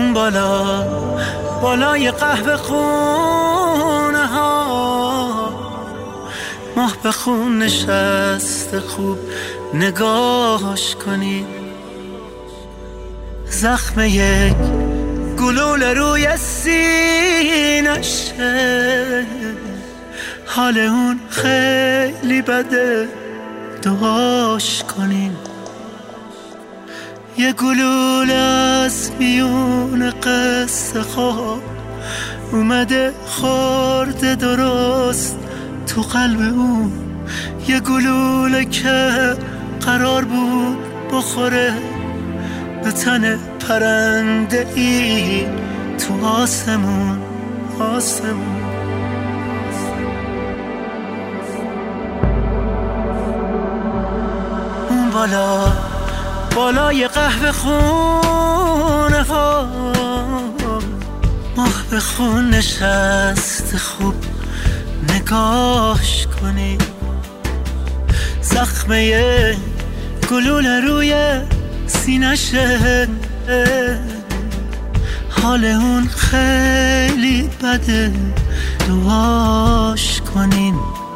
اون بالا بالای قهوه خونه ها ماه به خون نشسته خوب نگاهش کنی زخم یک گلوله روی سینشه حال اون خیلی بده دعاش کنین یه گلوله از میون قصه خواب اومده خورده درست تو قلب اون یه گلوله که قرار بود بخوره به تن پرنده ای تو آسمون اون بالا بالای قهوه خونه ها ماه به خون نشسته خوب نگاهش کنی زخمه گلوله روی سینشه حال اون خیلی بده دعاش کنین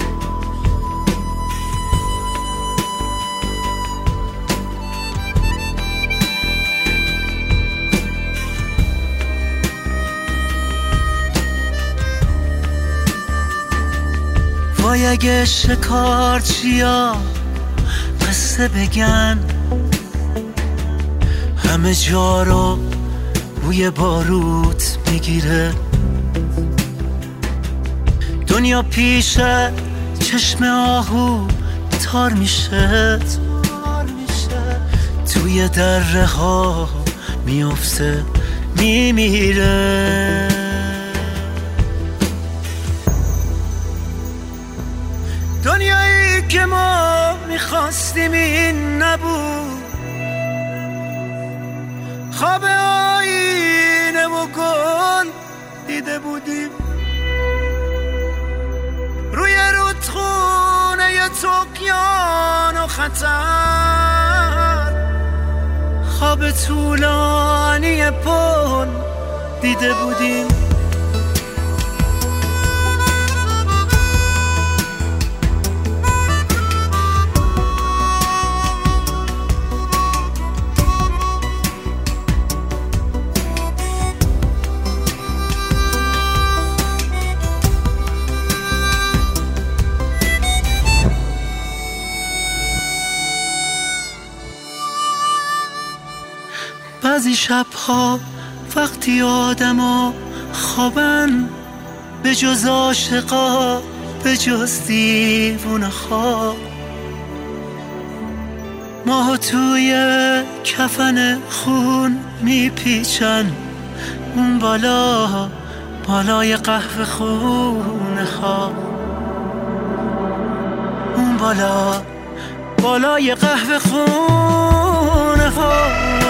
وای اگه شکارچیا قصه بگن همه جا رو بوی باروت میگیره دنیا پیش چشم آهو تار میشه توی دره ها میفته میمیره دنیایی که ما میخواستیم این نبود خواب آینه و گل دیده بودیم روی رودخونه ی طغیان و خطر خواب طولانی پل دیده بودیم بعضی شبها وقتی آدما خوابن به جز عاشقا به جز دیوونه خواب ماهو توی کفن خون میپیچن اون بالا بالای قهوه خونه ها اون بالا بالای قهوه خونه ها